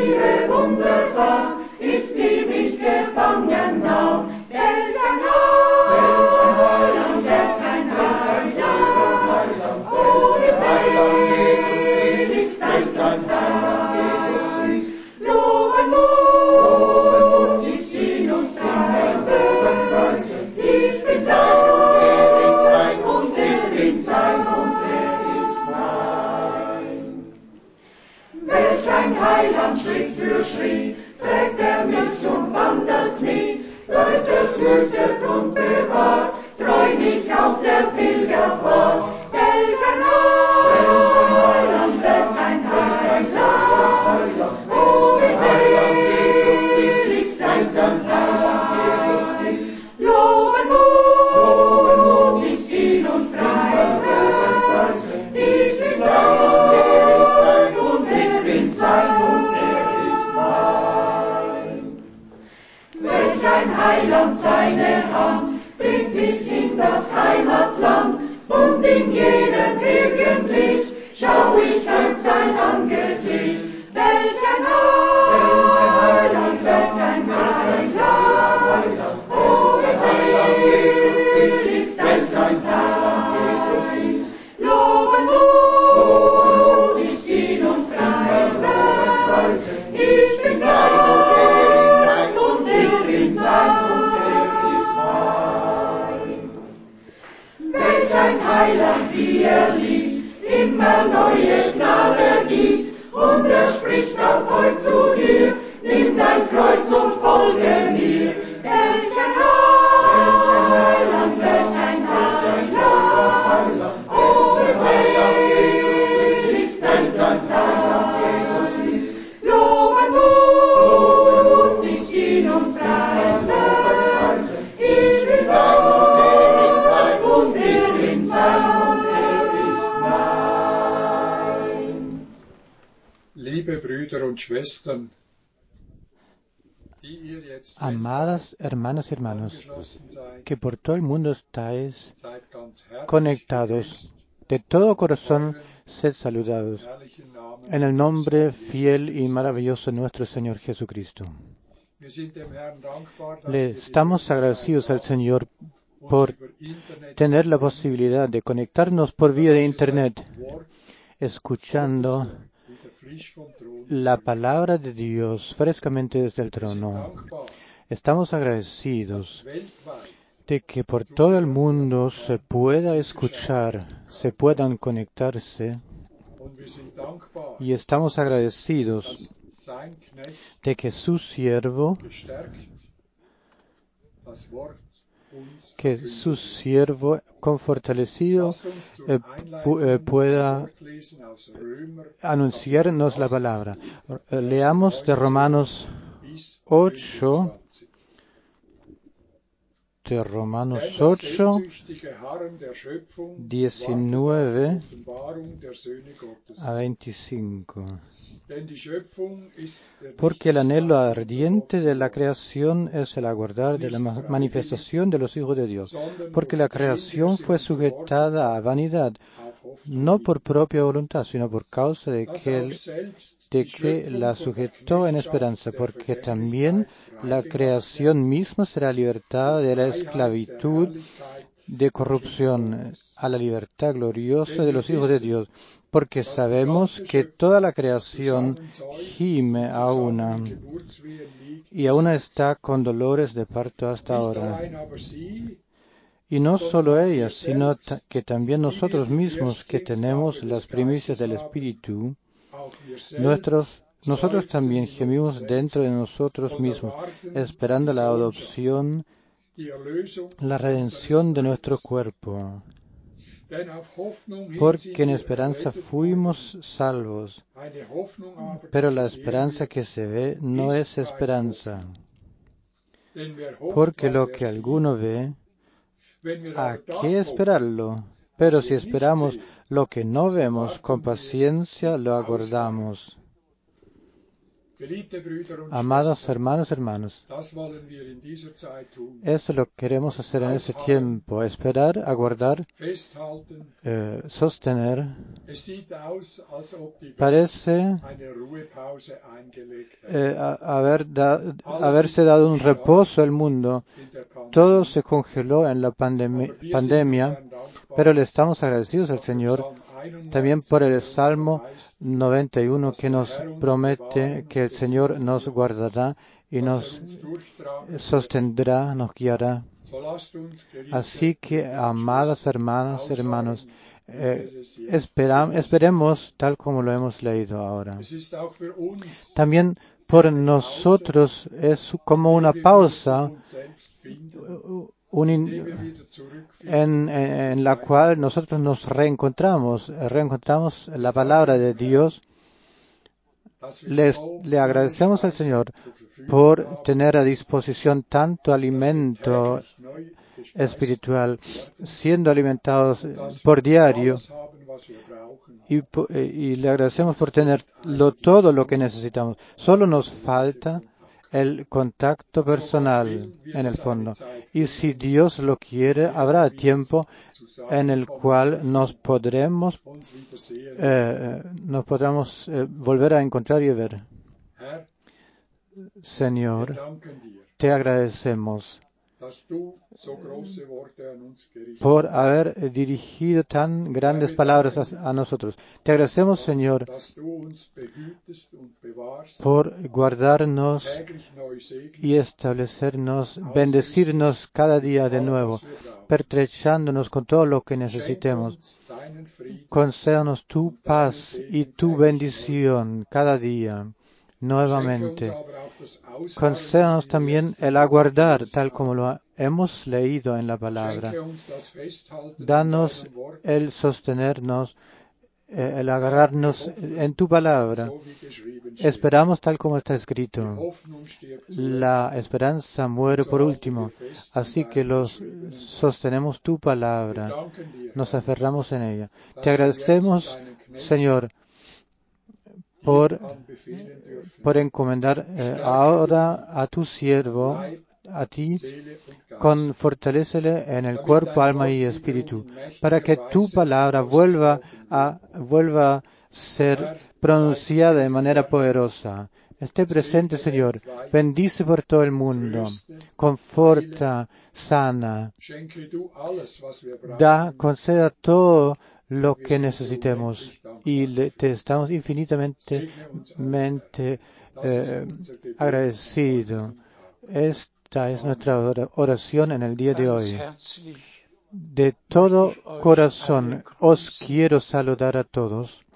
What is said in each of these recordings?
Siehe, wundersam, ist die mich gefangen nahm. Welch ein Heiland, welch ein Heiland, oh, wie selig ist dein Heiland, Jesus ist. Loben muss ich ihn und preisen. Ich bin sein und er ist mein und er bin sein und er ist mein. Welch ein Heiland, Schritt für Schritt, trägt er mich und wandert mit, läutet, hütet und bewahrt, treu mich auf der Pilgerfahrt. Welch ein Heiland, welch ein Heiland, oh, wie selig ist dein Heiland, Jesus ist. Loben muss ich ihn und preisen. Ich bin sein und er ist mein und er bin sein und er ist mein. Welch ein Heiland, seine Hand bringt mich in das Heimatland und in jenem Birkenlicht schau ich an sein Angesicht. Welch ein Heiland, welch ein Heiland, oh, wie selig ist dein Heiland, Jesus ist. Loben muss ich ihn und preisen. Ich bin sein und er ist mein und er bin sein und er ist mein. Welch ein Heiland, wie er liebt, immer neue Gnade gibt, und er spricht auch heut zu dir, nimm dein Kreuz und folge mir. Welch ein Heiland, welch ein Heiland, oh, wie selig ist dein Heiland, Jesus ist. Loben muss ich ihn und preisen. Ich will sein und er ist mein und er bin sein und er ist mein. Liebe Brüder und Schwestern, die ihr jetzt Amadas hermanas y hermanos, angeschlossen seid, que por todo el mundo estáis seid ganz herzlich conectados, de todo corazón sed saludados, herrlichen Namen en el nombre unseres Herrn fiel Jesus y Christus. maravilloso de nuestro Señor Jesucristo. Wir sind dem Herrn dankbar, dass Le wir die estamos agradecidos al Möglichkeit Señor haben, por uns über Internet tener zu la verbinden, posibilidad de conectarnos por vía de dass wir Internet, sein Wort escuchando wieder frisch vom Thron la hören. palabra de Dios frescamente desde el Wir sind trono. dankbar, Estamos dass agradecidos weltweit de que por todo el mundo se pueda escuchar, se puedan conectarse, und wir sind dankbar, y estamos agradecidos dass sein Knecht de que su siervo, gestärkt das Wort uns que verkündigen su wird. siervo con fortalecido Lasst uns zur Einleitung pueda ein Wort lesen aus Römer anunciarnos la palabra. Leamos de Romanos bis 8, 25. de Romanos Denn das 8, sehnsüchtige Harren der Schöpfung 19 wartet auf die Offenbarung der Söhne Gottes. a 25. Denn die Schöpfung ist Porque el anhelo Errichtungsstand ardiente de la unter creación es el aguardar de la manifestación de los hijos de Dios. Porque la creación fue sujetada a vanidad, no por propia voluntad, sino por causa de que la sujetó en esperanza, porque también la creación misma será libertada de la esclavitud de corrupción a la libertad gloriosa de los hijos de Dios, porque sabemos que toda la creación gime a una y aún está con dolores de parto hasta ahora. Y no solo ella, sino que también nosotros mismos que tenemos las primicias del Espíritu, nosotros también gemimos dentro de nosotros mismos, esperando la adopción, la redención de nuestro cuerpo. Porque en esperanza fuimos salvos, pero la esperanza que se ve no es esperanza. Porque lo que alguno ve, ¿a qué esperarlo? Pero si esperamos lo que no vemos, con paciencia lo aguardamos. Geliebte Brüder und Amados Schwestern, hermanos, hermanos, das wollen wir in dieser Zeit tun. eso es lo que queremos hacer en este tiempo, esperar, aguardar, Festhalten. sostener. Es sieht aus, als ob die Welt Parece eine Ruhepause eingelegt hat. haberse dado un reposo al mundo. In der Pandemie. Todo se congeló en la Aber wir sind pandemia, Herrn dankbar, pero le estamos agradecidos al auf den Señor Psalm 91, también por der el uns Salmo verheißt, 91 dass que der nos Herr uns promete bewahren que el und Señor behüten nos wird, guardará y dass nos uns durchtragen wird. sostendrá, nos guiará. So lasst uns, geliebte Así que, Brüder und amadas Schwestern, hermanas, hermanos, ausharren, wie wir es jetzt gelesen esperemos tal como lo hemos leído ahora. Es ist auch für uns También por nosotros es como una pausa en la cual nosotros nos reencontramos la palabra de Dios. Le agradecemos al Señor por tener a disposición tanto alimento espiritual, siendo alimentados por diario, y le agradecemos por tener todo lo que necesitamos. Solo nos falta el contacto personal en el fondo. Y si Dios lo quiere, habrá tiempo en el cual nos podremos volver a encontrar y ver. Señor, te agradecemos por haber dirigido tan grandes palabras a nosotros. Te agradecemos, Señor, por guardarnos y establecernos, bendecirnos cada día de nuevo, pertrechándonos con todo lo que necesitemos. Concédanos tu paz y tu bendición cada día. Nuevamente, concédanos también el aguardar, tal como lo hemos leído en la palabra. Danos el sostenernos, el agarrarnos en tu palabra. Esperamos tal como está escrito. La esperanza muere por último, así que sostenemos tu palabra, nos aferramos en ella. Te agradecemos, Señor, por encomendar ahora a tu siervo, a ti, fortalécele en el cuerpo, alma y espíritu, para que tu palabra vuelva a ser pronunciada de manera poderosa. Esté presente, Señor. Bendice por todo el mundo. Conforta, sana. Conceda todo lo que necesitemos, y te estamos infinitamente agradecidos. Esta es nuestra oración en el día de hoy. De todo corazón os quiero saludar a todos.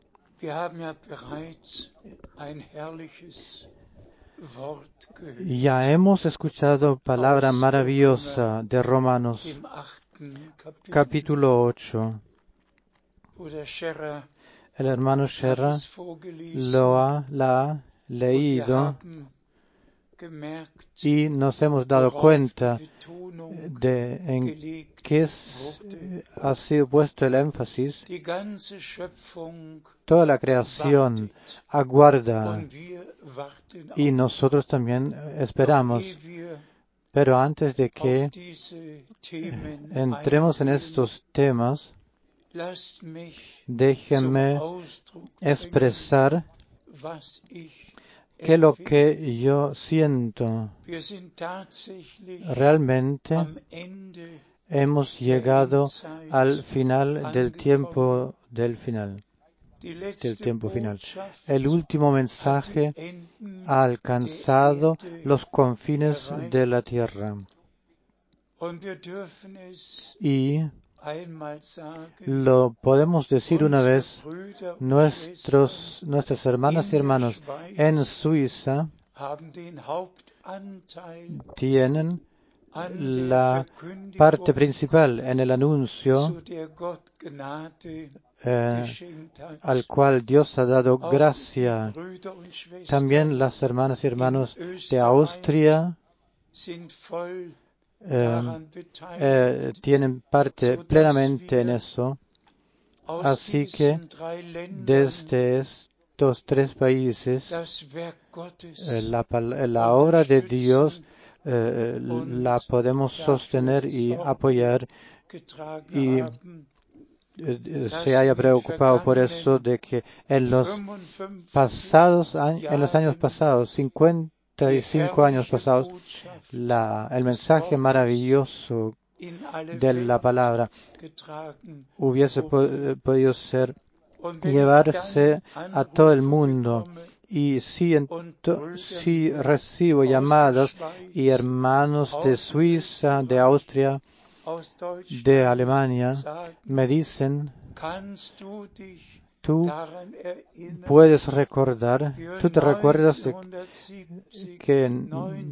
Ya hemos escuchado palabra maravillosa de Romanos, capítulo 8. El hermano Scherrer la ha leído y nos hemos dado cuenta de en qué ha sido puesto el énfasis. Toda la creación aguarda y nosotros también esperamos. Pero antes de que entremos en estos temas, déjenme expresar que lo que yo siento, realmente hemos llegado al final del tiempo final. El último mensaje ha alcanzado los confines de la tierra. Y lo podemos decir una vez, nuestras hermanas y hermanos en Suiza tienen la parte principal en el anuncio al cual Dios ha dado gracia. También las hermanas y hermanos de Austria tienen parte plenamente en eso. Así que desde estos tres países, la obra de Dios la podemos sostener y apoyar, y se haya preocupado por eso, de que en los años pasados, 55 años pasados, el mensaje maravilloso de la palabra hubiese podido llevarse a todo el mundo. Y si recibo llamadas y hermanos de Suiza, de Austria, de Alemania, me dicen: tú puedes recordar, tú te recuerdas de que en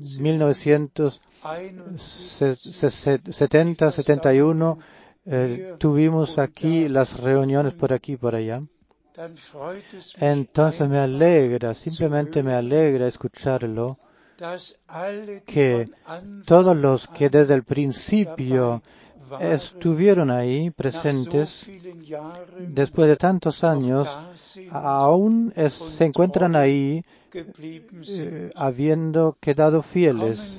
1970-71 tuvimos aquí las reuniones por aquí y por allá. Entonces me alegra, simplemente me alegra escucharlo, que todos los que desde el principio estuvieron ahí presentes, después de tantos años, aún se encuentran ahí, habiendo quedado fieles.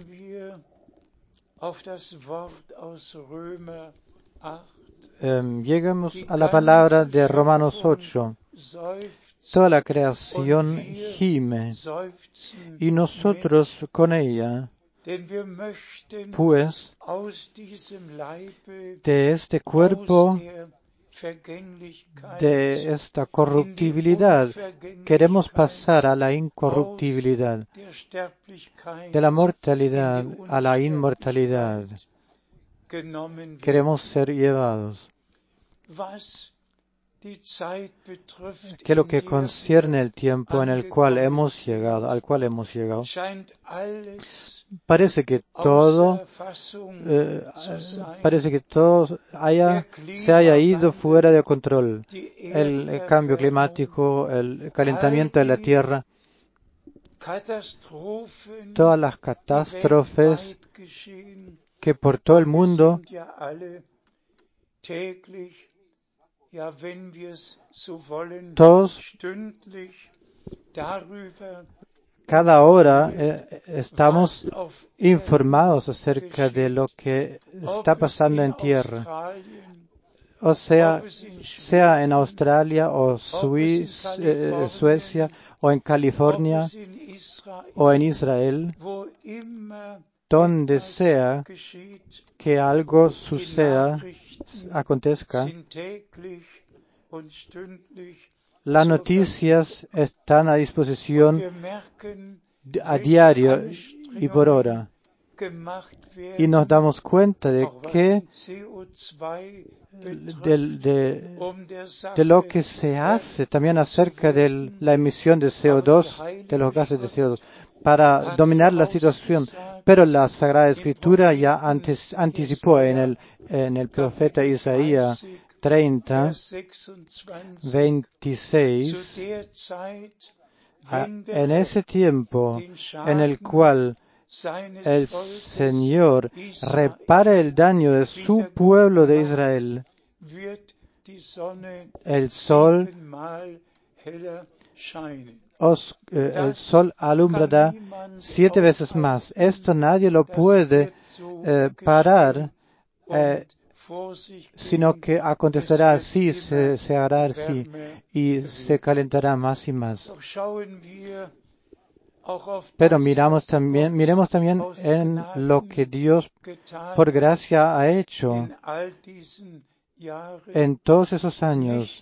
Llegamos a la palabra de Romanos 8. Toda la creación gime, y nosotros con ella, pues de este cuerpo, de esta corruptibilidad, queremos pasar a la incorruptibilidad, de la mortalidad a la inmortalidad. Queremos ser llevados. Que lo que concierne el tiempo en el cual hemos llegado, al cual hemos llegado, parece que todo se haya ido fuera de control. El cambio climático, el calentamiento de la tierra, todas las catástrofes que por todo el mundo todos, cada hora estamos informados acerca de lo que está pasando en tierra, o sea en Australia o Suecia o en California o en Israel, donde sea que algo suceda, acontezca. Las noticias están a disposición a diario y por hora. Y nos damos cuenta de que de lo que se hace también acerca de la emisión de CO2, de los gases de CO2, para dominar la situación. Pero la Sagrada Escritura ya anticipó en el profeta Isaías 30, 26, en ese tiempo en el cual el Señor repara el daño de su pueblo de Israel, el sol alumbrará 7 veces más. Esto nadie lo puede parar, sino que acontecerá así, se hará así, y se calentará más y más. Pero miremos también en lo que Dios por gracia ha hecho en todos esos años.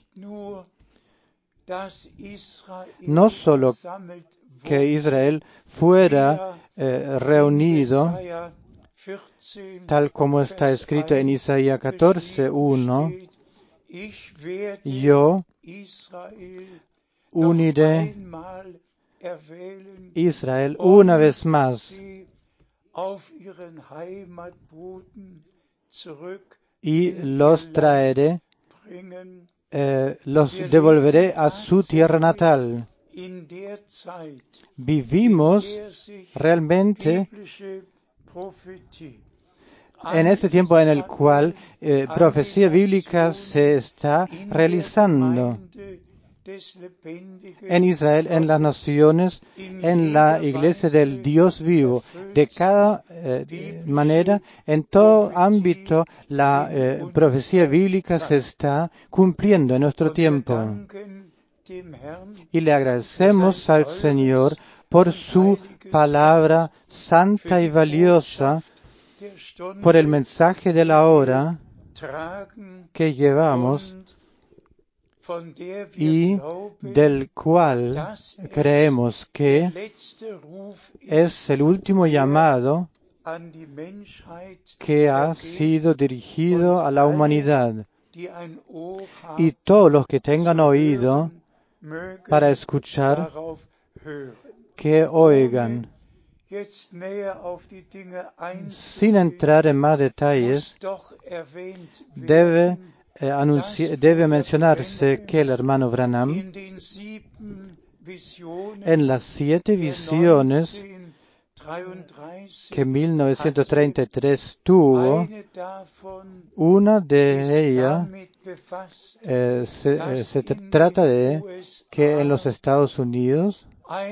No solo que Israel fuera reunido, tal como está escrito en Isaías 14:1, yo uniré Israel una vez más y los traeré, los devolveré a su tierra natal. Vivimos realmente en este tiempo en el cual profecía bíblica se está realizando. en Israel, en las naciones, en la iglesia del Dios vivo. De cada manera, en todo ámbito, la profecía bíblica se está cumpliendo en nuestro tiempo. Y le agradecemos al Señor por su palabra santa y valiosa, por el mensaje de la hora que llevamos y del cual creemos que es el último llamado que ha sido dirigido a la humanidad. Y todos los que tengan oído para escuchar, que oigan. Sin entrar en más detalles, debe mencionarse que el hermano Branham, en las 7 visiones que 1933 tuvo, una de ellas se trata de que en los Estados Unidos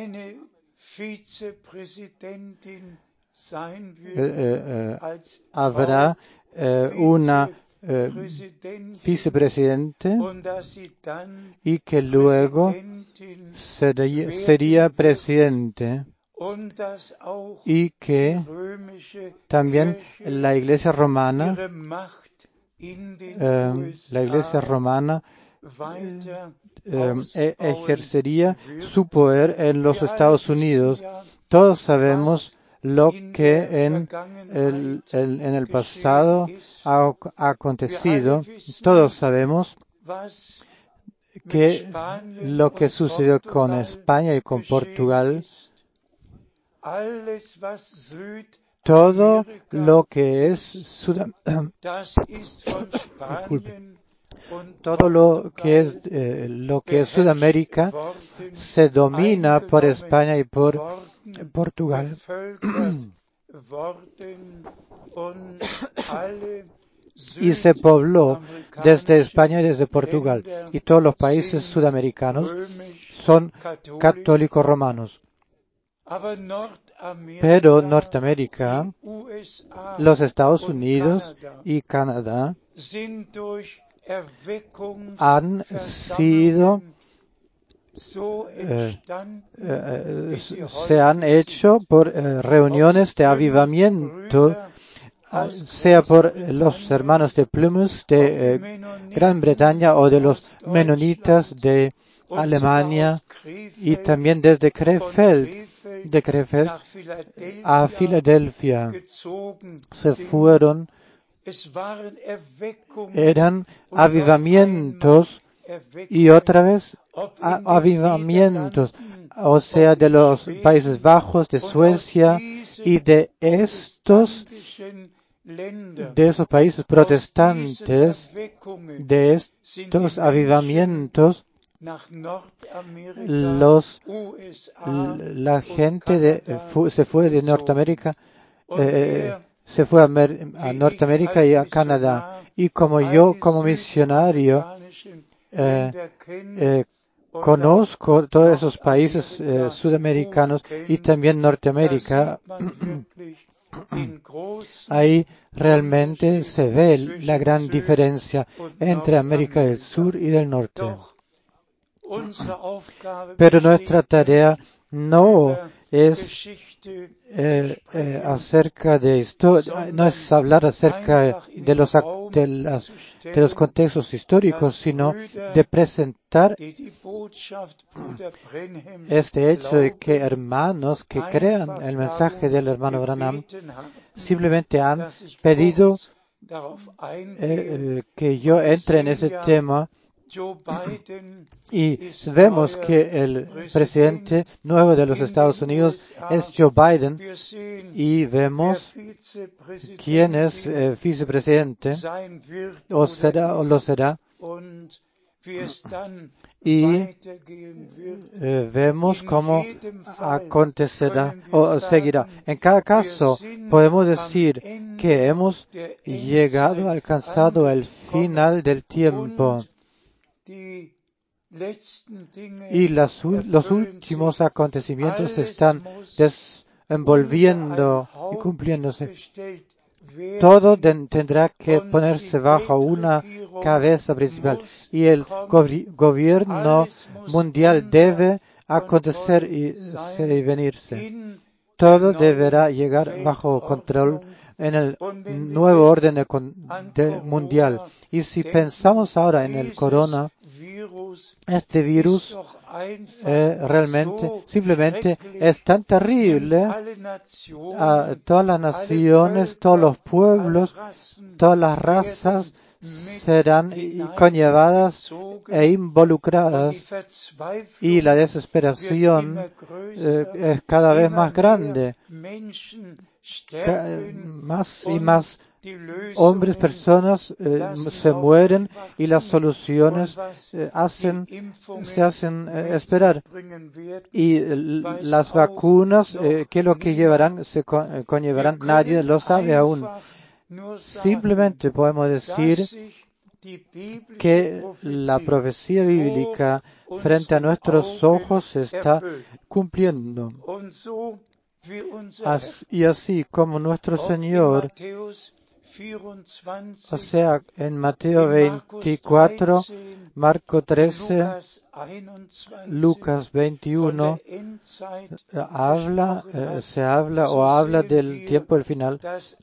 habrá una vicepresidente y que luego sería presidente, y que también la Iglesia Romana ejercería su poder en los Estados Unidos. Todos sabemos lo que en el pasado ha acontecido. Todos sabemos que lo que sucedió con España y con Portugal, todo lo que es todo lo que es Sudamérica se domina por España y por Portugal. Y se pobló desde España y desde Portugal. Y todos los países sudamericanos son católicos romanos. Pero Norteamérica, los Estados Unidos y Canadá se han hecho por reuniones de avivamiento, sea por los hermanos de Plymouth de Gran Bretaña o de los menonitas de Alemania, y también desde Krefeld a Filadelfia se fueron. Eran avivamientos y otra vez avivamientos, o sea, de los Países Bajos, de Suecia y de esos países protestantes, de estos avivamientos, la gente se fue de Norteamérica, se fue a Norteamérica y a Canadá. Y como yo, como misionario, conozco todos esos países sudamericanos y también Norteamérica, ahí realmente se ve la gran diferencia entre América del Sur y del Norte. Pero nuestra tarea no es acerca de historia, no es hablar acerca de los contextos históricos, sino de presentar este hecho de que hermanos que crean el mensaje del hermano Branham simplemente han pedido que yo entre en ese tema. Y vemos que el presidente nuevo de los Estados Unidos es Joe Biden, y vemos quién es vicepresidente, o lo será, y vemos cómo acontecerá o seguirá. En cada caso, podemos decir que hemos alcanzado el final del tiempo. y los últimos acontecimientos se están desenvolviendo y cumpliéndose. Todo tendrá que ponerse bajo una cabeza principal y el gobierno mundial debe acontecer y venirse. Todo deberá llegar bajo control en el nuevo orden mundial. Y si pensamos ahora en el corona, este virus realmente, simplemente es tan terrible a todas las naciones, todos los pueblos, todas las razas serán conllevadas e involucradas y la desesperación es cada vez más grande. Más y más hombres, personas se mueren y las soluciones se hacen esperar. Y las vacunas, ¿qué es lo que llevarán? Se conllevarán, nadie lo sabe aún. Simplemente podemos decir que la profecía bíblica frente a nuestros ojos se está cumpliendo. Y así como nuestro Señor, o sea, en Mateo 24, Marcos 13, Lucas 21, habla del tiempo del final.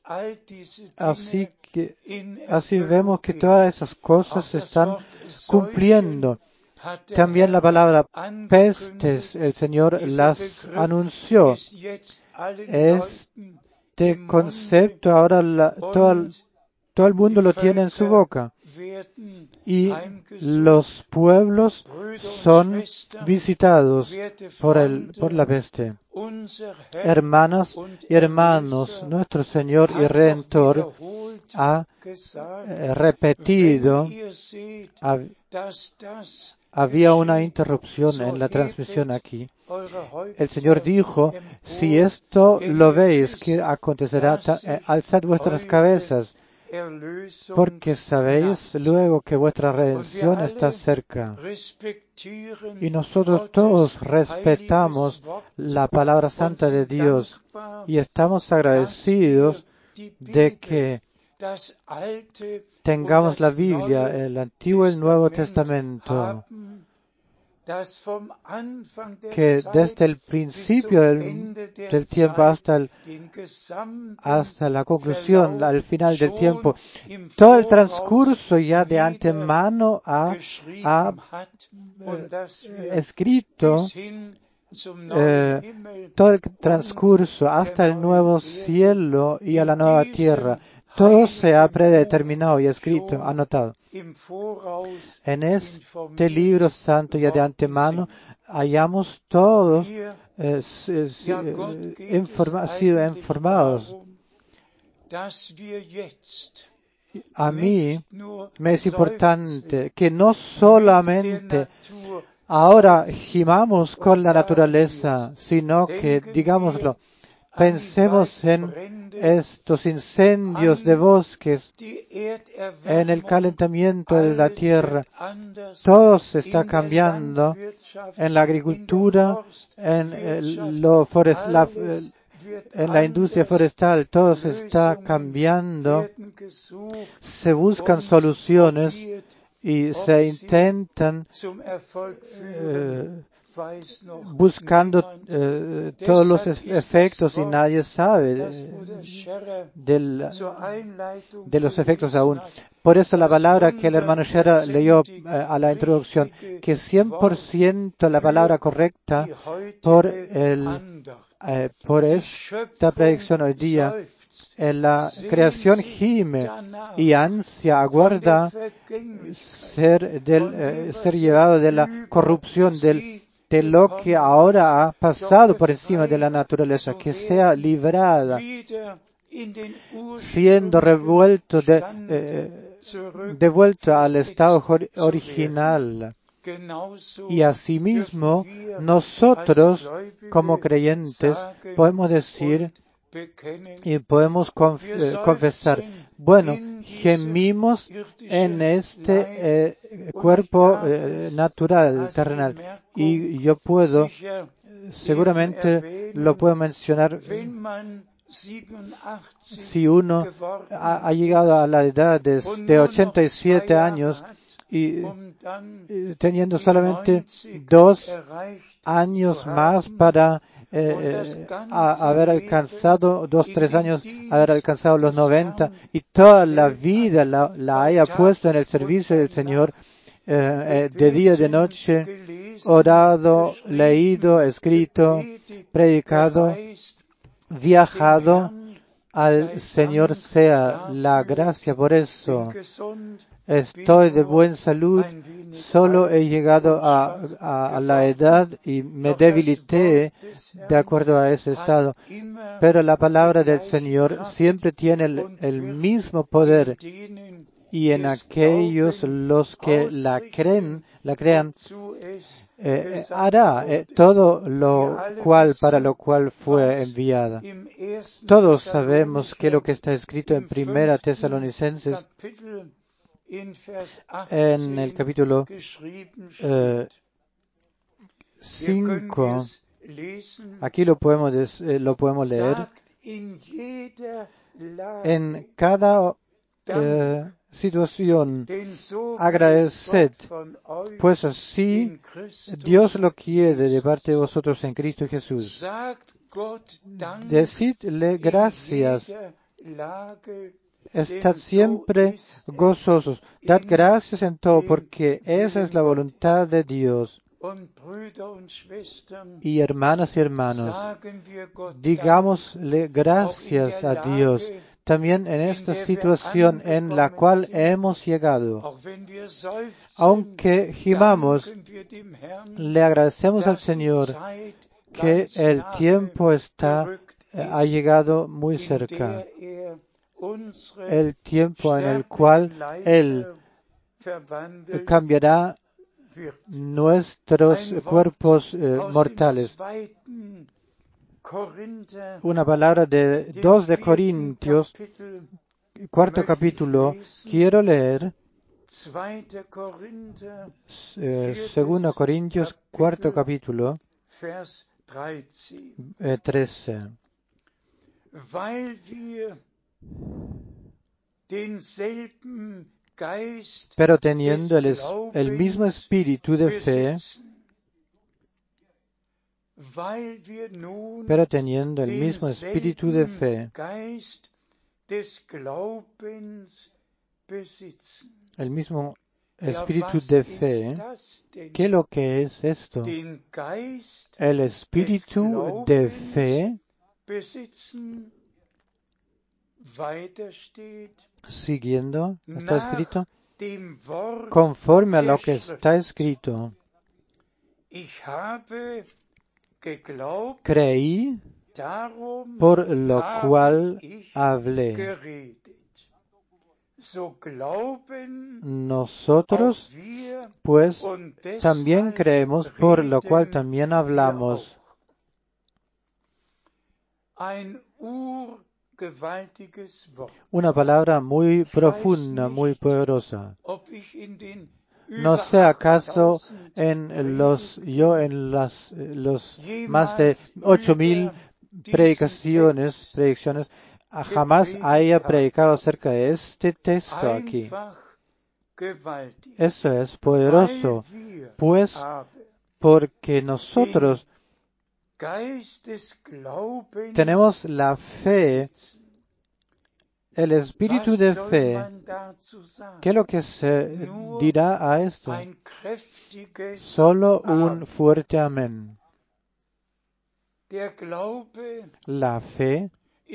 Así vemos que todas esas cosas se están cumpliendo. También la palabra pestes, el Señor las anunció. Este concepto ahora todo el mundo lo tiene en su boca. Y los pueblos son visitados por la peste. Hermanas y hermanos, nuestro Señor y Redentor ha repetido, había una interrupción en la transmisión aquí. El Señor dijo, si esto lo veis, ¿qué acontecerá? Alzad vuestras cabezas, porque sabéis luego que vuestra redención está cerca. Y nosotros todos respetamos la palabra santa de Dios y estamos agradecidos de que tengamos la Biblia, el Antiguo y el Nuevo Testamento, que desde el principio del tiempo hasta la conclusión, al final del tiempo, todo el transcurso ya de antemano ha escrito todo el transcurso hasta el nuevo cielo y a la nueva tierra. Todo se ha predeterminado y escrito, anotado. En este libro santo ya de antemano hallamos todos sido informados. A mí me es importante que no solamente ahora gimamos con la naturaleza, sino que, digámoslo, pensemos en estos incendios de bosques, en el calentamiento de la tierra. Todo se está cambiando en la agricultura, en la industria forestal. Todo se está cambiando. Se buscan soluciones y se intentan buscando todos los efectos y nadie sabe de los efectos aún. Por eso la palabra que el hermano Scherer leyó a la introducción, que 100% la palabra correcta por esta predicción hoy día, en la creación gime y ansia aguarda ser llevado de la corrupción de lo que ahora ha pasado por encima de la naturaleza, que sea librada, siendo devuelto al estado original. Y asimismo, nosotros, como creyentes, podemos decir y podemos confesar, bueno, gemimos en este cuerpo natural, terrenal, y yo puedo, seguramente lo puedo mencionar, si uno ha llegado a la edad de 87 años y teniendo solamente 2 años más para haber alcanzado, 2-3 años, haber alcanzado los 90 y toda la vida la haya puesto en el servicio del Señor, de día, de noche, orado, leído, escrito, predicado, viajado. Al Señor sea la gracia por eso. Estoy de buena salud, solo he llegado a la edad y me debilité de acuerdo a ese estado. Pero la palabra del Señor siempre tiene el mismo poder, y en aquellos los que la crean, hará todo lo cual para lo cual fue enviada. Todos sabemos que lo que está escrito en 1 Tesalonicenses, en el capítulo 5, aquí lo podemos leer, en cada situación agradeced, pues así Dios lo quiere de parte de vosotros en Cristo Jesús. Decidle gracias. Estad siempre gozosos. Dad gracias en todo, porque esa es la voluntad de Dios. Y hermanas y hermanos, digámosle gracias a Dios también en esta situación en la cual hemos llegado. Aunque gimamos, le agradecemos al Señor que el tiempo ha llegado muy cerca. El tiempo en el cual Él cambiará nuestros cuerpos mortales. Una palabra de 2 de Corintios, 4 capítulo, quiero leer. 2 Corintios, 4 capítulo, 13. Pero teniendo el mismo espíritu de fe, el mismo espíritu de fe, ¿qué es lo que es esto? El espíritu de fe, siguiendo, está escrito, conforme a lo que está escrito. Creí, por lo cual hablé. Nosotros, pues, también creemos, por lo cual también hablamos. Una palabra muy profunda, muy poderosa. No sé acaso en los más de 8,000 predicciones, jamás haya predicado acerca de este texto aquí. Eso es poderoso, pues porque nosotros tenemos la fe, el espíritu de fe. ¿Qué es lo que se dirá a esto? Solo un fuerte amén. La fe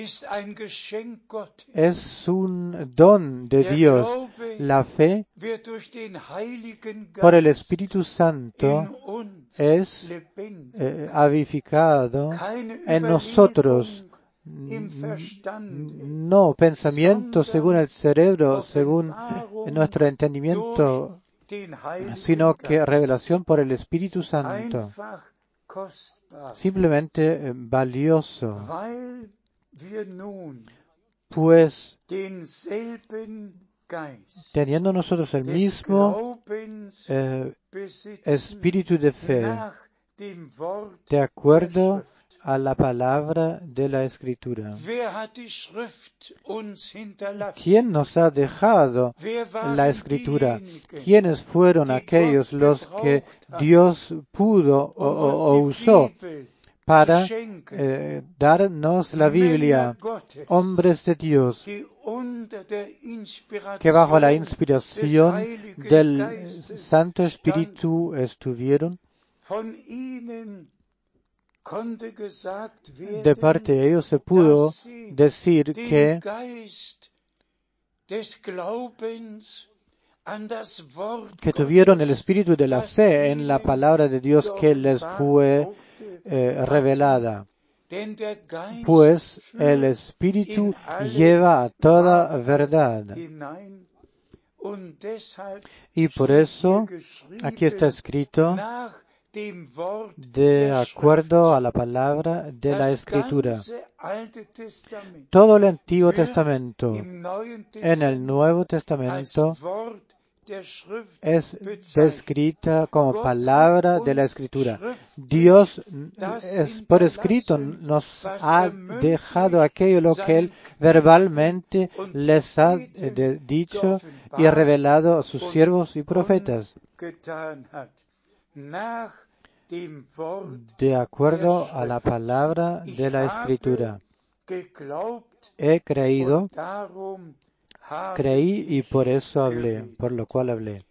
es un don de Dios. La fe por el Espíritu Santo es avivificado en nosotros. No pensamiento según el cerebro, según nuestro entendimiento, sino que revelación por el Espíritu Santo. Simplemente valioso, Pues, teniendo nosotros el mismo espíritu de fe, de acuerdo a la palabra de la Escritura. ¿Quién nos ha dejado la Escritura? ¿Quiénes fueron aquellos los que Dios pudo o usó para darnos la Biblia? Hombres de Dios que bajo la inspiración del Santo Espíritu estuvieron. De parte de ellos se pudo decir que tuvieron el espíritu de la fe en la palabra de Dios que les fue revelada. Pues el espíritu lleva a toda verdad. Y por eso aquí está escrito de acuerdo a la palabra de la Escritura. Todo el Antiguo Testamento en el Nuevo Testamento es descrita como palabra de la Escritura. Dios por escrito nos ha dejado aquello lo que Él verbalmente les ha dicho y revelado a sus siervos y profetas. De acuerdo a la palabra de la Escritura. He creído, creí y por eso hablé, por lo cual hablé.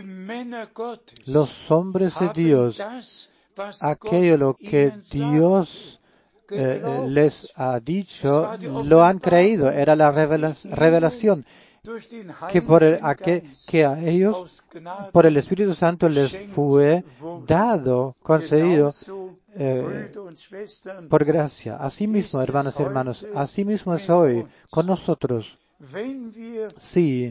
Los hombres de Dios, aquello lo que Dios les ha dicho, lo han creído, era la revelación que a ellos por el Espíritu Santo les fue dado, concedido por gracia. Asimismo, hermanos y hermanos, asimismo es hoy con nosotros. Sí.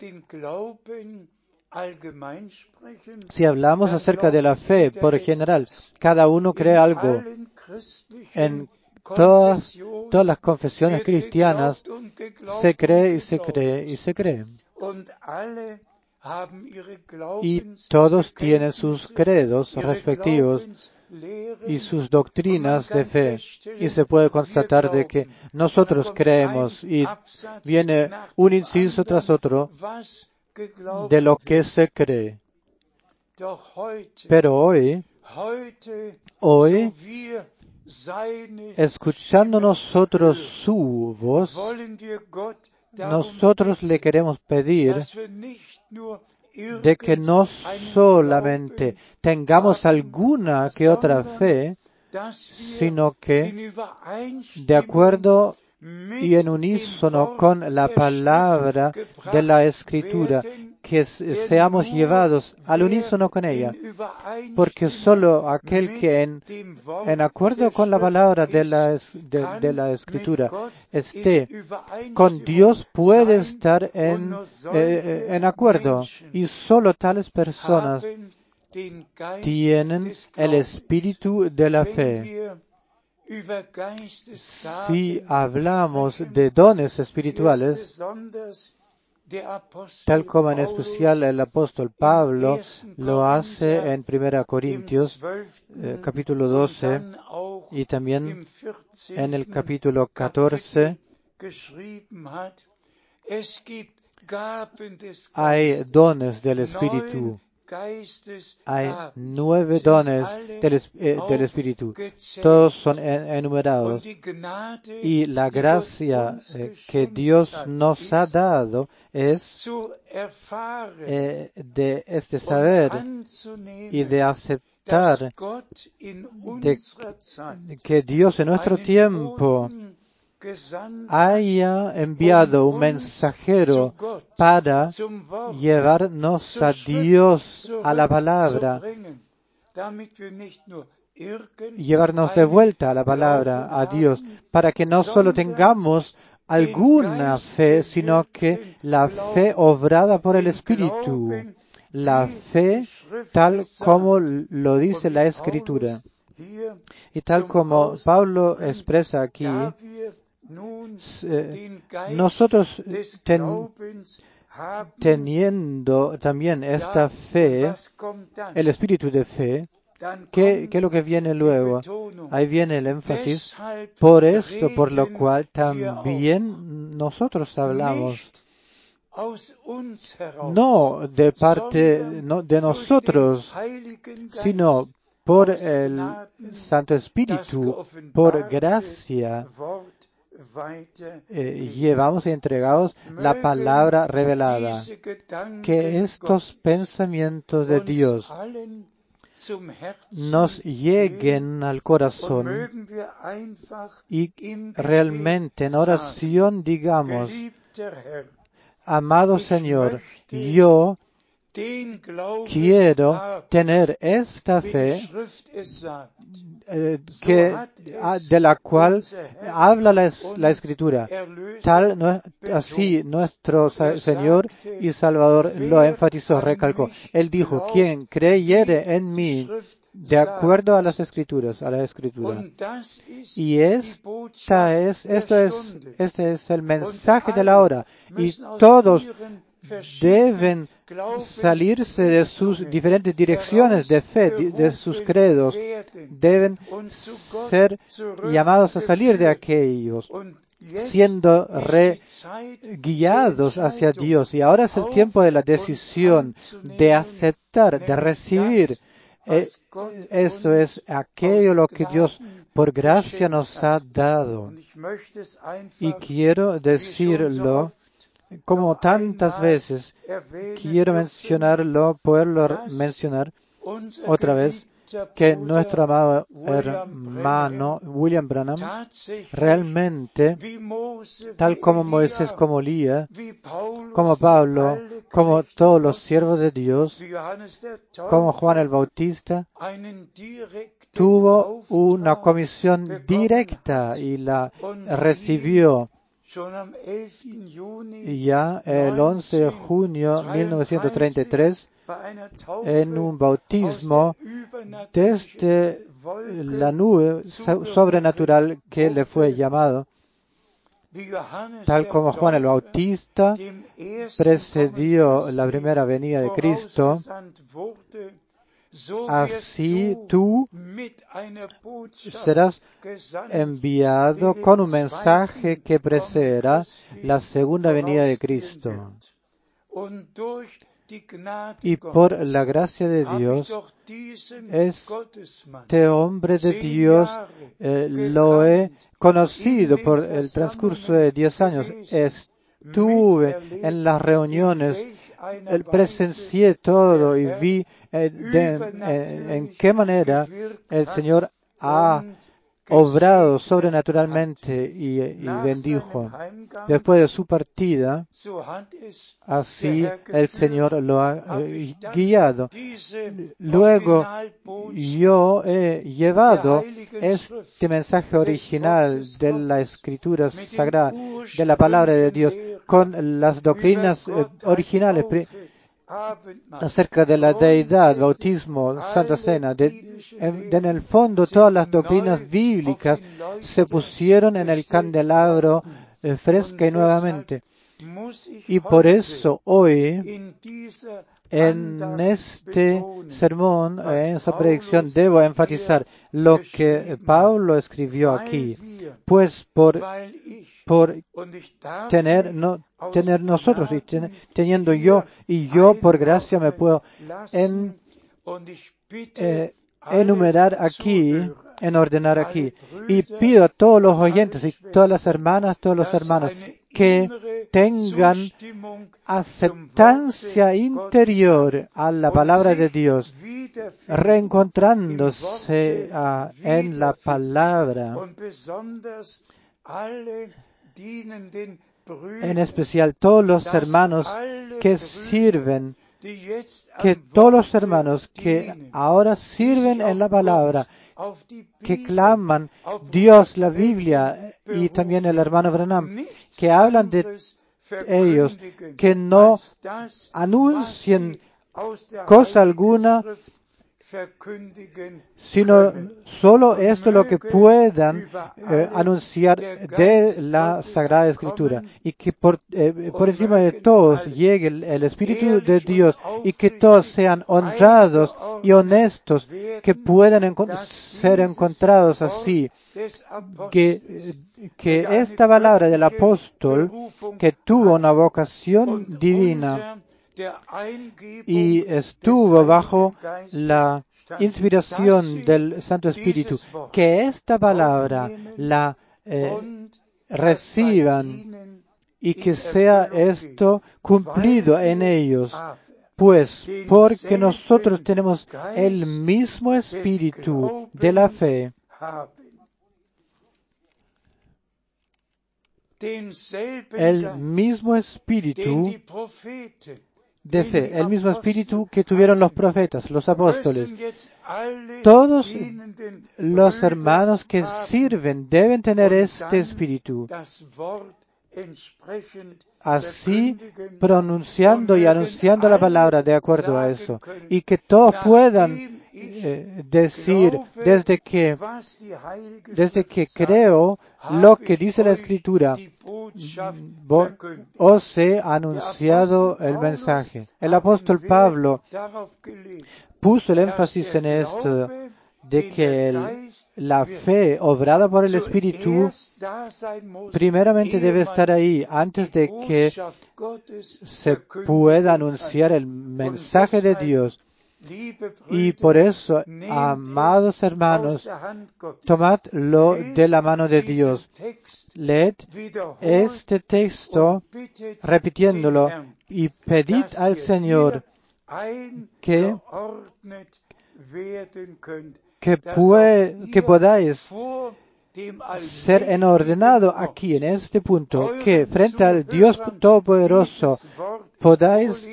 Si hablamos acerca de la fe, por general, cada uno cree algo. En todas las confesiones cristianas se cree y se cree y se cree. Y todos tienen sus credos respectivos y sus doctrinas de fe. Y se puede constatar de que nosotros creemos y viene un inciso tras otro de lo que se cree. Pero hoy, escuchando nosotros su voz, nosotros le queremos pedir de que no solamente tengamos alguna que otra fe, sino que de acuerdo y en unísono con la palabra de la Escritura, que seamos llevados al unísono con ella, porque solo aquel que en acuerdo con la palabra de la Escritura esté con Dios puede estar en acuerdo, y solo tales personas tienen el espíritu de la fe. Si hablamos de dones espirituales, tal como en especial el apóstol Pablo lo hace en 1 Corintios capítulo 12 y también en el capítulo 14, hay dones del Espíritu. Hay 9 dones del Espíritu. Todos son enumerados. Y la gracia que Dios nos ha dado es de saber y de aceptar de que Dios en nuestro tiempo haya enviado un mensajero para llevarnos a Dios, a la palabra, llevarnos de vuelta a la palabra, a Dios, para que no solo tengamos alguna fe, sino que la fe obrada por el Espíritu, la fe tal como lo dice la Escritura. Y tal como Pablo expresa aquí, nosotros teniendo también esta fe, el espíritu de fe, ¿qué es lo que viene luego? Ahí viene el énfasis. Por esto, por lo cual también nosotros hablamos, no de parte de nosotros, sino por el Santo Espíritu, por gracia, llevamos y entregamos la palabra revelada, que estos pensamientos de Dios nos lleguen al corazón y realmente en oración digamos: amado Señor, yo quiero tener esta fe de la cual habla la Escritura. Así nuestro Señor y Salvador lo enfatizó, recalcó. Él dijo: quien creyere en mí, de acuerdo a las Escrituras, a la Escritura. Y este es el mensaje de la hora. Y todos deben salirse de sus diferentes direcciones de fe, de sus credos. Deben ser llamados a salir de aquellos, siendo guiados hacia Dios. Y ahora es el tiempo de la decisión, de aceptar, de recibir. Eso es aquello lo que Dios por gracia nos ha dado. Y quiero decirlo, como tantas veces, quiero poderlo mencionar otra vez, que nuestro amado hermano William Branham realmente, tal como Moisés, como Elías, como Pablo, como todos los siervos de Dios, como Juan el Bautista, tuvo una comisión directa y la recibió. Y ya el 11 de junio de 1933, en un bautismo desde la nube sobrenatural que le fue llamado, tal como Juan el Bautista precedió la primera venida de Cristo, así tú serás enviado con un mensaje que precederá la segunda venida de Cristo. Y por la gracia de Dios, este hombre de Dios lo he conocido por el transcurso de 10 años. Estuve en las reuniones, presencié todo y vi en qué manera el Señor ha obrado sobrenaturalmente y bendijo. Después de su partida, así el Señor lo ha guiado. Luego yo he llevado este mensaje original de la Escritura Sagrada, de la Palabra de Dios, con las doctrinas originales acerca de la deidad, bautismo, Santa Cena. En el fondo, todas las doctrinas bíblicas se pusieron en el candelabro fresca y nuevamente. Y por eso hoy, en este sermón, en esa predicción, debo enfatizar lo que Pablo escribió aquí. Pues por tener nosotros y teniendo yo, y yo por gracia me puedo enumerar aquí, en ordenar aquí. Y pido a todos los oyentes y todas las hermanas, todos los hermanos, que tengan aceptancia interior a la palabra de Dios, reencontrándose en la palabra. En especial todos los hermanos que sirven, que todos los hermanos que ahora sirven en la palabra, que claman Dios, la Biblia, y también el hermano Branham, que hablan de ellos, que no anuncien cosa alguna sino solo esto lo que puedan anunciar de la Sagrada Escritura, y que por encima de todos llegue el Espíritu de Dios, y que todos sean honrados y honestos, que puedan ser encontrados así, que esta palabra del apóstol, que tuvo una vocación divina y estuvo bajo la inspiración del Santo Espíritu, que esta palabra la reciban y que sea esto cumplido en ellos, pues porque nosotros tenemos el mismo espíritu de la fe, el mismo espíritu de fe, el mismo espíritu que tuvieron los profetas, los apóstoles. Todos los hermanos que sirven deben tener este espíritu, así pronunciando y anunciando la palabra de acuerdo a eso, y que todos puedan decir, desde que creo lo que dice la Escritura, os he anunciado el mensaje. El apóstol Pablo puso el énfasis en esto, de que la fe obrada por el Espíritu primeramente debe estar ahí antes de que se pueda anunciar el mensaje de Dios. Y por eso, amados hermanos, tomadlo de la mano de Dios. Leed este texto repitiéndolo y pedid al Señor que podáis ser enordenado aquí en este punto, que frente al Dios Todopoderoso podáis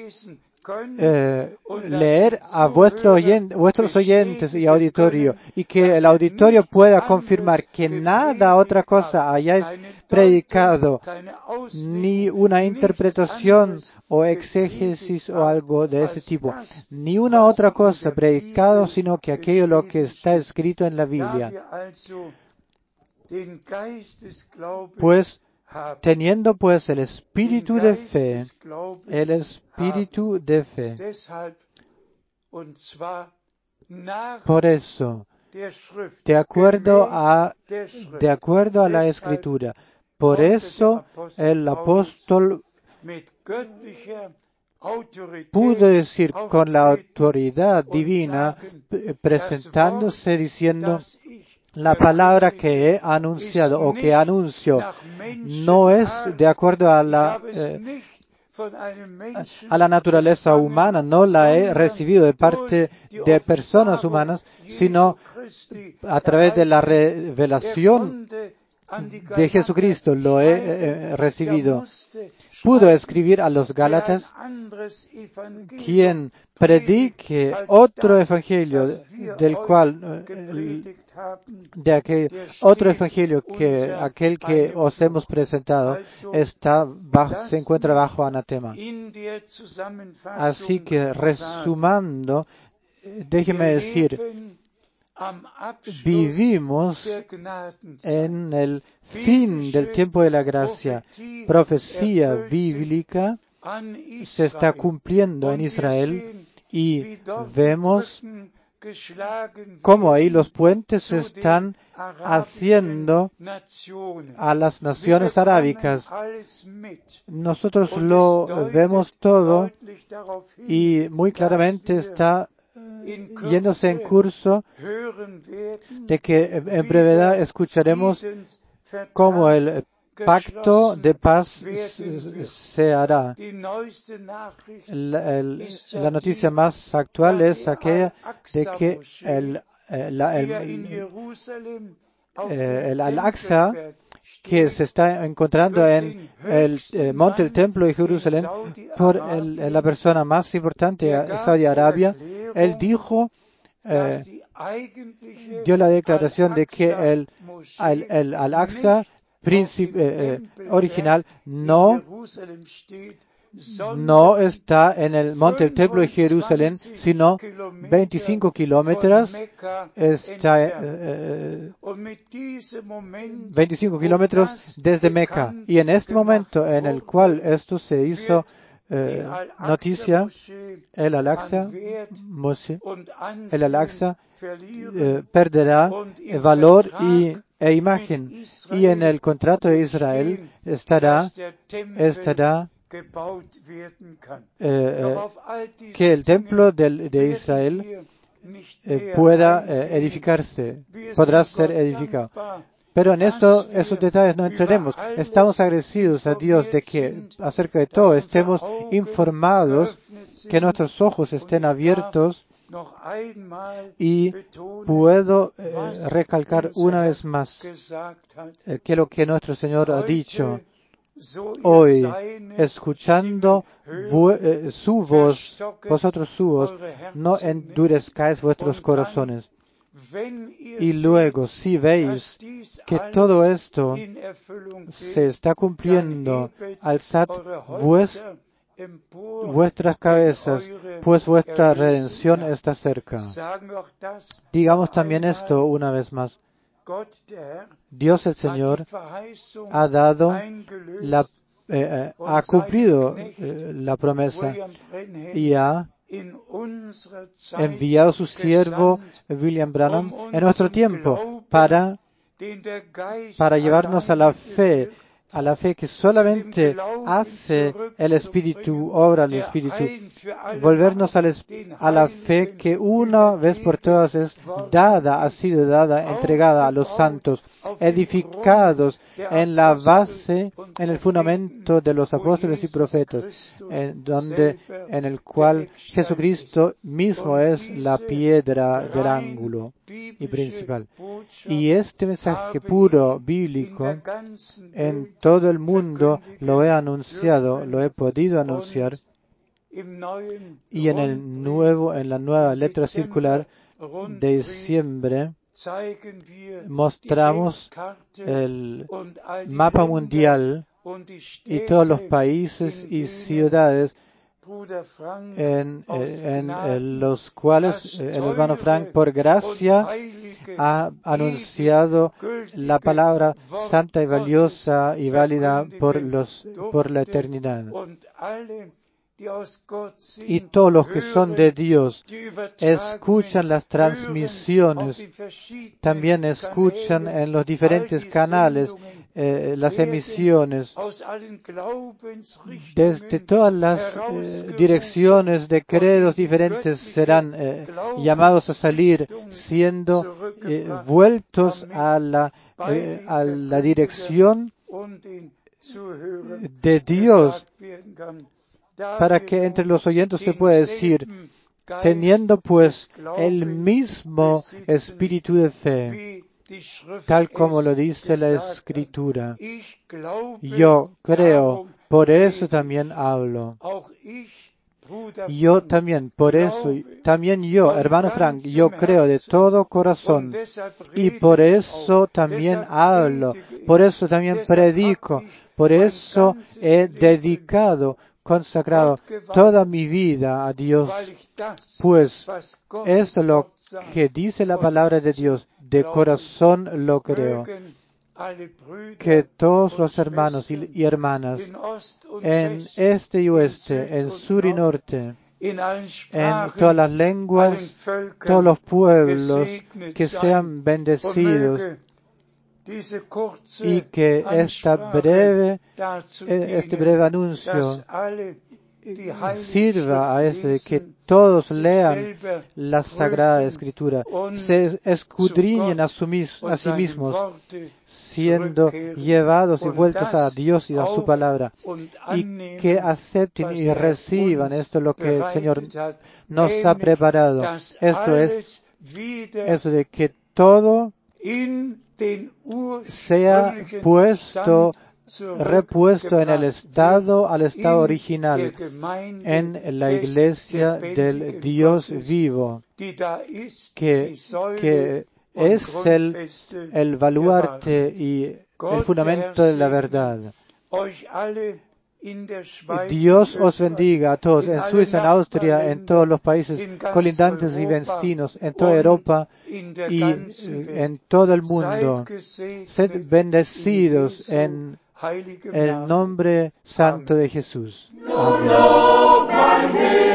leer a vuestros oyentes y auditorio, y que el auditorio pueda confirmar que nada otra cosa hayáis predicado, ni una interpretación o exégesis o algo de ese tipo, ni una otra cosa predicado, sino que aquello lo que está escrito en la Biblia. Pues teniendo pues el espíritu de fe, por eso, de acuerdo a la Escritura, por eso el apóstol pudo decir con la autoridad divina, presentándose diciendo, la palabra que he anunciado o que anuncio no es de acuerdo a la naturaleza humana, no la he recibido de parte de personas humanas, sino a través de la revelación de Jesucristo lo he recibido. Pudo escribir a los Gálatas, quien predique otro evangelio, otro evangelio que aquel que os hemos presentado se encuentra bajo anatema. Así que, resumando, déjeme decir, vivimos en el fin del tiempo de la gracia. Profecía bíblica se está cumpliendo en Israel y vemos cómo ahí los puentes se están haciendo a las naciones arábicas. Nosotros lo vemos todo y muy claramente está yéndose en curso de que en brevedad escucharemos cómo el pacto de paz se hará. La noticia más actual es aquella de que el Al-Aqsa, que se está encontrando en el monte del templo de Jerusalén por la persona más importante de Saudi Arabia, él dijo, dio la declaración de que el Al-Aqsa original no no está en el monte del templo de Jerusalén, sino 25 kilómetros, está 25 kilómetros desde Meca. Y en este momento en el cual esto se hizo noticia, el Al-Aqsa perderá valor e imagen. Y en el contrato de Israel estará que el templo de Israel pueda edificarse, podrá ser edificado. Pero en esos detalles no entraremos. Estamos agradecidos a Dios de que acerca de todo estemos informados, que nuestros ojos estén abiertos, y puedo recalcar una vez más que lo que nuestro Señor ha dicho. Hoy, escuchando su voz, vosotros su voz, no endurezcáis vuestros corazones. Y luego, si veis que todo esto se está cumpliendo, alzad vuestras cabezas, pues vuestra redención está cerca. Digamos también esto una vez más. Dios el Señor ha cumplido la promesa y ha enviado a su siervo William Branham en nuestro tiempo para llevarnos a la fe que solamente hace el Espíritu, obra el Espíritu, volvernos a la fe que una vez por todas ha sido dada, entregada a los santos, edificados en la base, en el fundamento de los apóstoles y profetas, en el cual Jesucristo mismo es la piedra del ángulo y principal. Y este mensaje puro, bíblico, en todo el mundo lo he anunciado, lo he podido anunciar, y en la nueva letra circular de diciembre mostramos el mapa mundial y todos los países y ciudades en los cuales el hermano Frank, por gracia, ha anunciado la palabra santa y valiosa y válida por la eternidad. Y todos los que son de Dios escuchan las transmisiones, también escuchan en los diferentes canales las emisiones desde todas las direcciones de credos diferentes serán llamados a salir, siendo vueltos a la dirección de Dios, para que entre los oyentes se pueda decir, teniendo pues el mismo espíritu de fe, tal como lo dice la Escritura. Yo creo, por eso también hablo. Yo también, por eso, también yo, hermano Frank, yo creo de todo corazón, y por eso también hablo, por eso también predico, por eso he consagrado toda mi vida a Dios, pues es lo que dice la palabra de Dios, de corazón lo creo. Que todos los hermanos y hermanas en este y oeste, en sur y norte, en todas las lenguas, todos los pueblos, que sean bendecidos, y que este breve anuncio sirva a eso de que todos lean la Sagrada Escritura, se escudriñen a sí mismos, siendo llevados y vueltos a Dios y a su palabra, y que acepten y reciban esto lo que el Señor nos ha preparado. Esto es eso de que todo sea repuesto en al estado original, en la iglesia del Dios vivo, que es el baluarte y el fundamento de la verdad. Dios os bendiga a todos en Suiza, en Austria, en todos los países colindantes y vecinos, en toda Europa y en todo el mundo. Sed bendecidos en el nombre santo de Jesús. Amén.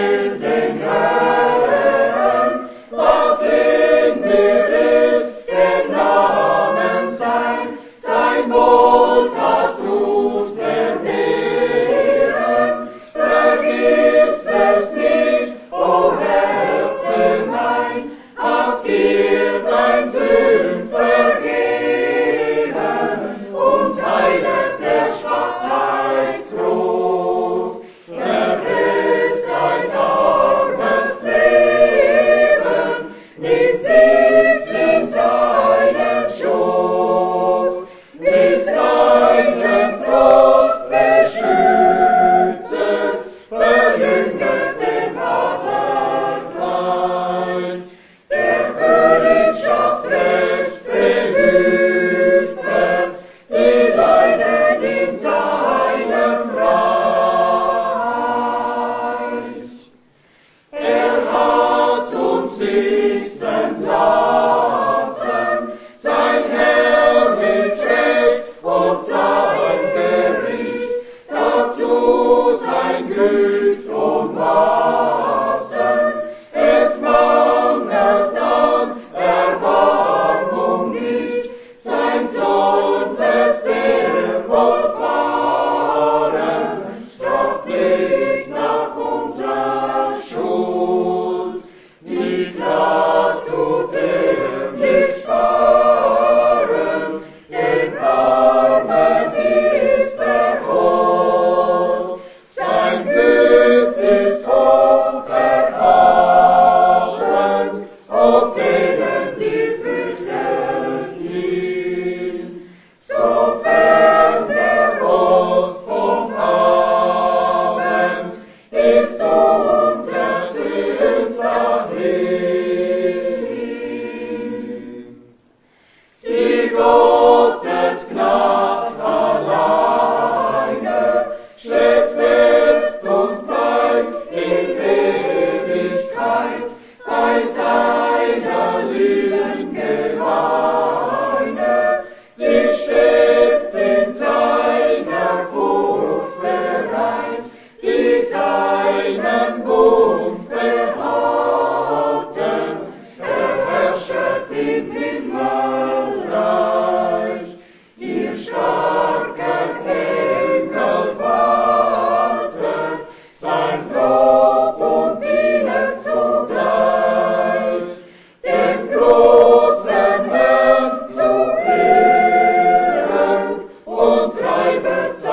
Treibe